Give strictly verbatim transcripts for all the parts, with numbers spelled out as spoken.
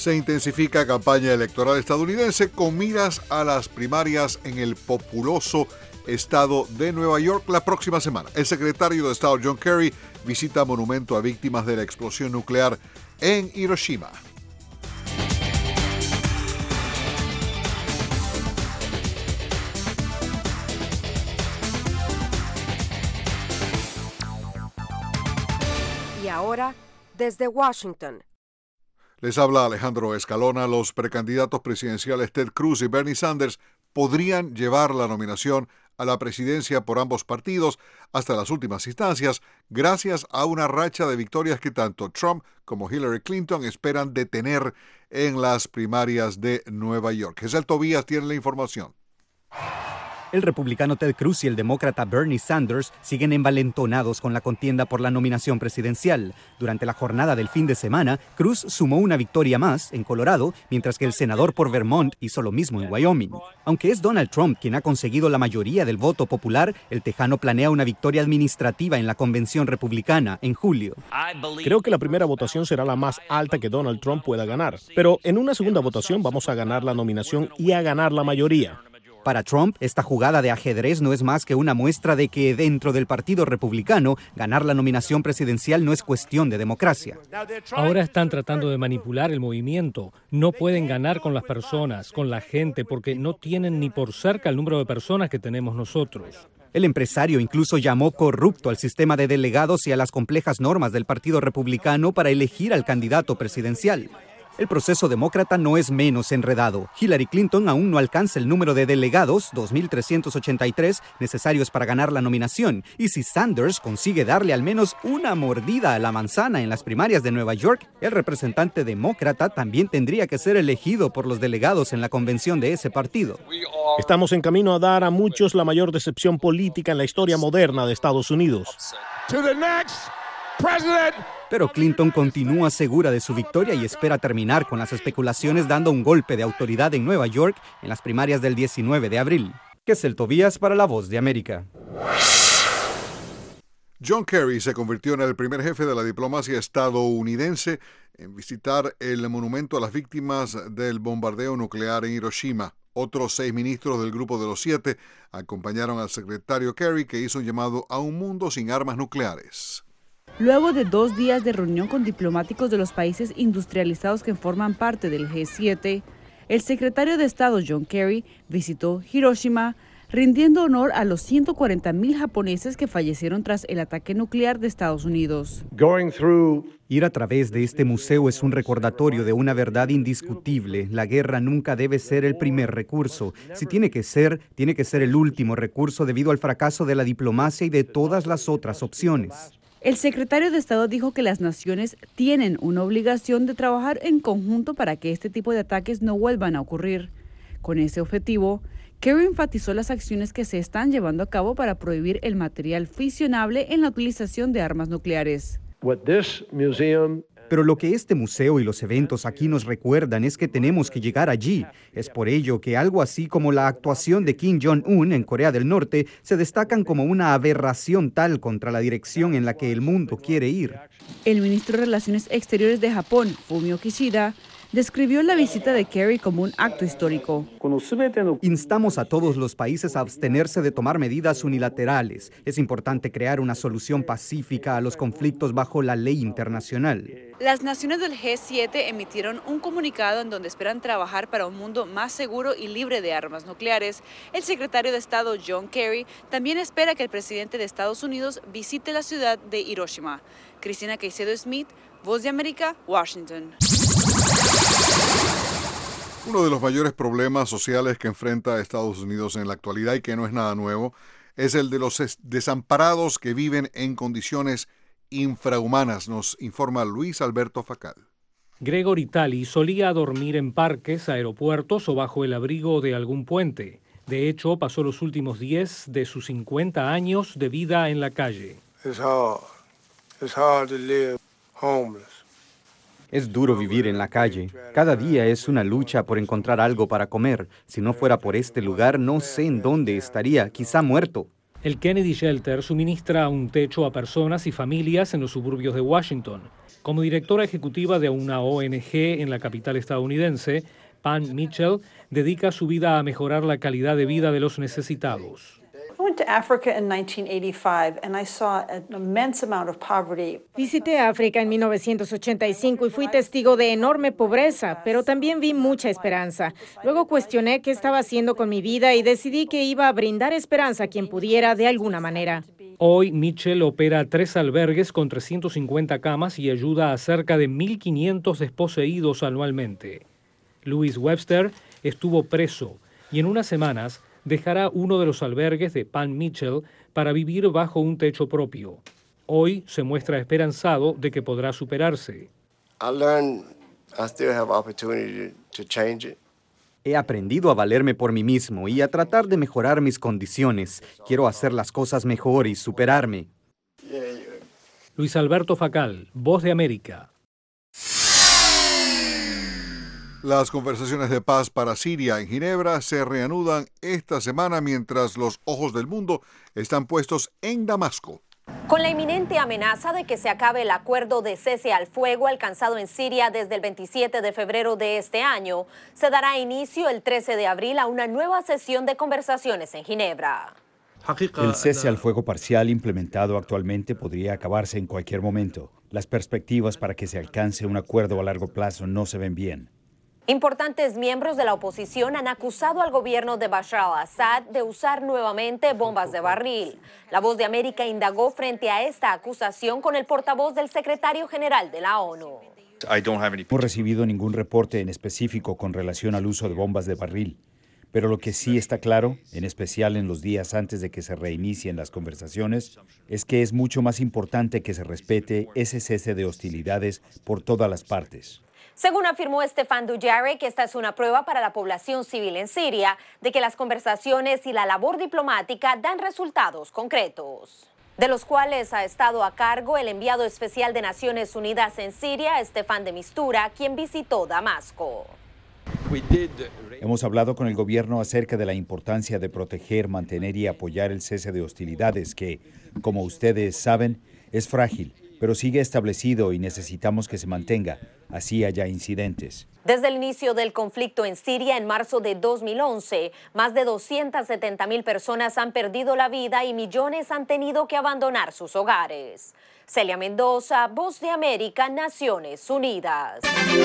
Se intensifica campaña electoral estadounidense con miras a las primarias en el populoso estado de Nueva York la próxima semana. El secretario de Estado John Kerry visita monumento a víctimas de la explosión nuclear en Hiroshima. Y ahora, desde Washington. Les habla Alejandro Escalona. Los precandidatos presidenciales Ted Cruz y Bernie Sanders podrían llevar la nominación a la presidencia por ambos partidos hasta las últimas instancias, gracias a una racha de victorias que tanto Trump como Hillary Clinton esperan detener en las primarias de Nueva York. Giselle Tobías tiene la información. El republicano Ted Cruz y el demócrata Bernie Sanders siguen envalentonados con la contienda por la nominación presidencial. Durante la jornada del fin de semana, Cruz sumó una victoria más en Colorado, mientras que el senador por Vermont hizo lo mismo en Wyoming. Aunque es Donald Trump quien ha conseguido la mayoría del voto popular, el tejano planea una victoria administrativa en la convención republicana en julio. Creo que la primera votación será la más alta que Donald Trump pueda ganar, pero en una segunda votación vamos a ganar la nominación y a ganar la mayoría. Para Trump, esta jugada de ajedrez no es más que una muestra de que dentro del Partido Republicano, ganar la nominación presidencial no es cuestión de democracia. Ahora están tratando de manipular el movimiento. No pueden ganar con las personas, con la gente, porque no tienen ni por cerca el número de personas que tenemos nosotros. El empresario incluso llamó corrupto al sistema de delegados y a las complejas normas del Partido Republicano para elegir al candidato presidencial. El proceso demócrata no es menos enredado. Hillary Clinton aún no alcanza el número de delegados, dos mil trescientos ochenta y tres, necesarios para ganar la nominación. Y si Sanders consigue darle al menos una mordida a la manzana en las primarias de Nueva York, el representante demócrata también tendría que ser elegido por los delegados en la convención de ese partido. Estamos en camino a dar a muchos la mayor decepción política en la historia moderna de Estados Unidos. To the next president. Pero Clinton continúa segura de su victoria y espera terminar con las especulaciones dando un golpe de autoridad en Nueva York en las primarias del diecinueve de abril. Giselle Tobías para La Voz de América. John Kerry se convirtió en el primer jefe de la diplomacia estadounidense en visitar el monumento a las víctimas del bombardeo nuclear en Hiroshima. Otros seis ministros del Grupo de los Siete acompañaron al secretario Kerry, que hizo un llamado a un mundo sin armas nucleares. Luego de dos días de reunión con diplomáticos de los países industrializados que forman parte del G siete, el secretario de Estado John Kerry visitó Hiroshima, rindiendo honor a los ciento cuarenta mil japoneses que fallecieron tras el ataque nuclear de Estados Unidos. Ir a través de este museo es un recordatorio de una verdad indiscutible. La guerra nunca debe ser el primer recurso. Si tiene que ser, tiene que ser el último recurso debido al fracaso de la diplomacia y de todas las otras opciones. El secretario de Estado dijo que las naciones tienen una obligación de trabajar en conjunto para que este tipo de ataques no vuelvan a ocurrir. Con ese objetivo, Kerry enfatizó las acciones que se están llevando a cabo para prohibir el material fisionable en la utilización de armas nucleares. Pero lo que este museo y los eventos aquí nos recuerdan es que tenemos que llegar allí. Es por ello que algo así como la actuación de Kim Jong-un en Corea del Norte se destacan como una aberración tal contra la dirección en la que el mundo quiere ir. El ministro de Relaciones Exteriores de Japón, Fumio Kishida, describió la visita de Kerry como un acto histórico. Instamos a todos los países a abstenerse de tomar medidas unilaterales. Es importante crear una solución pacífica a los conflictos bajo la ley internacional. Las naciones del G siete emitieron un comunicado en donde esperan trabajar para un mundo más seguro y libre de armas nucleares. El secretario de Estado John Kerry también espera que el presidente de Estados Unidos visite la ciudad de Hiroshima. Cristina Caicedo Smith, Voz de América, Washington. Uno de los mayores problemas sociales que enfrenta Estados Unidos en la actualidad, y que no es nada nuevo, es el de los desamparados que viven en condiciones infrahumanas, nos informa Luis Alberto Facal. Gregory Talley solía dormir en parques, aeropuertos o bajo el abrigo de algún puente. De hecho, pasó los últimos diez de sus cincuenta años de vida en la calle. It's hard. It's hard to live homeless. Es duro vivir en la calle. Cada día es una lucha por encontrar algo para comer. Si no fuera por este lugar, no sé en dónde estaría, quizá muerto. El Kennedy Shelter suministra un techo a personas y familias en los suburbios de Washington. Como directora ejecutiva de una O N G en la capital estadounidense, Pam Mitchell dedica su vida a mejorar la calidad de vida de los necesitados. Visité África en mil novecientos ochenta y cinco y fui testigo de enorme pobreza, pero también vi mucha esperanza. Luego cuestioné qué estaba haciendo con mi vida y decidí que iba a brindar esperanza a quien pudiera de alguna manera. Hoy, Mitchell opera tres albergues con trescientas cincuenta camas y ayuda a cerca de mil quinientos desposeídos anualmente. Louis Webster estuvo preso y en unas semanas dejará uno de los albergues de Pam Mitchell para vivir bajo un techo propio. Hoy se muestra esperanzado de que podrá superarse. He aprendido a valerme por mí mismo y a tratar de mejorar mis condiciones. Quiero hacer las cosas mejor y superarme. Luis Alberto Facal, Voz de América. Las conversaciones de paz para Siria en Ginebra se reanudan esta semana mientras los ojos del mundo están puestos en Damasco. Con la inminente amenaza de que se acabe el acuerdo de cese al fuego alcanzado en Siria desde el veintisiete de febrero de este año, se dará inicio el trece de abril a una nueva sesión de conversaciones en Ginebra. El cese al fuego parcial implementado actualmente podría acabarse en cualquier momento. Las perspectivas para que se alcance un acuerdo a largo plazo no se ven bien. Importantes miembros de la oposición han acusado al gobierno de Bashar al-Assad de usar nuevamente bombas de barril. La Voz de América indagó frente a esta acusación con el portavoz del secretario general de la ONU. No he recibido ningún reporte en específico con relación al uso de bombas de barril, pero lo que sí está claro, en especial en los días antes de que se reinicien las conversaciones, es que es mucho más importante que se respete ese cese de hostilidades por todas las partes. Según afirmó Stefan Dujarric, esta es una prueba para la población civil en Siria de que las conversaciones y la labor diplomática dan resultados concretos, de los cuales ha estado a cargo el enviado especial de Naciones Unidas en Siria, Stefan de Mistura, quien visitó Damasco. Hemos hablado con el gobierno acerca de la importancia de proteger, mantener y apoyar el cese de hostilidades que, como ustedes saben, es frágil, pero sigue establecido y necesitamos que se mantenga, así haya incidentes. Desde el inicio del conflicto en Siria en marzo de dos mil once, más de doscientas setenta mil personas han perdido la vida y millones han tenido que abandonar sus hogares. Celia Mendoza, Voz de América, Naciones Unidas.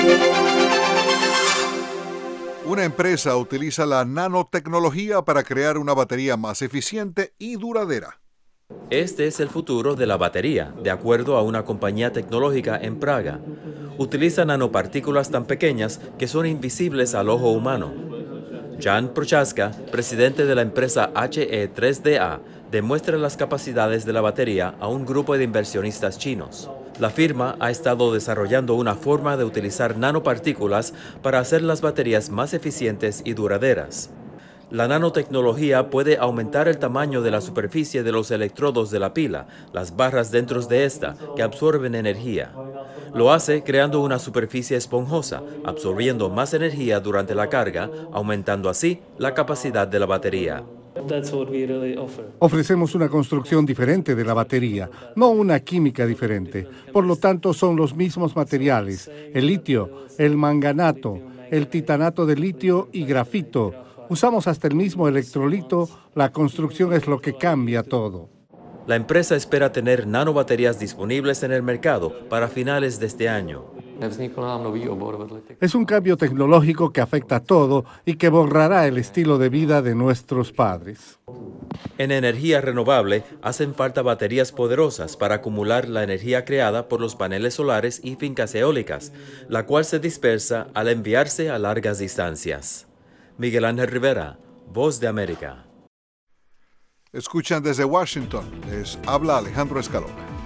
Una empresa utiliza la nanotecnología para crear una batería más eficiente y duradera. Este es el futuro de la batería, de acuerdo a una compañía tecnológica en Praga. Utiliza nanopartículas tan pequeñas que son invisibles al ojo humano. Jan Prochaska, presidente de la empresa H E tres D A, demuestra las capacidades de la batería a un grupo de inversionistas chinos. La firma ha estado desarrollando una forma de utilizar nanopartículas para hacer las baterías más eficientes y duraderas. La nanotecnología puede aumentar el tamaño de la superficie de los electrodos de la pila, las barras dentro de esta, que absorben energía. Lo hace creando una superficie esponjosa, absorbiendo más energía durante la carga, aumentando así la capacidad de la batería. Ofrecemos una construcción diferente de la batería, no una química diferente. Por lo tanto, son los mismos materiales, el litio, el manganato, el titanato de litio y grafito. Usamos hasta el mismo electrolito, la construcción es lo que cambia todo. La empresa espera tener nanobaterías disponibles en el mercado para finales de este año. Es un cambio tecnológico que afecta a todo y que borrará el estilo de vida de nuestros padres. En energía renovable hacen falta baterías poderosas para acumular la energía creada por los paneles solares y fincas eólicas, la cual se dispersa al enviarse a largas distancias. Miguel Ángel Rivera, Voz de América. Escuchan desde Washington, les habla Alejandro Escalona.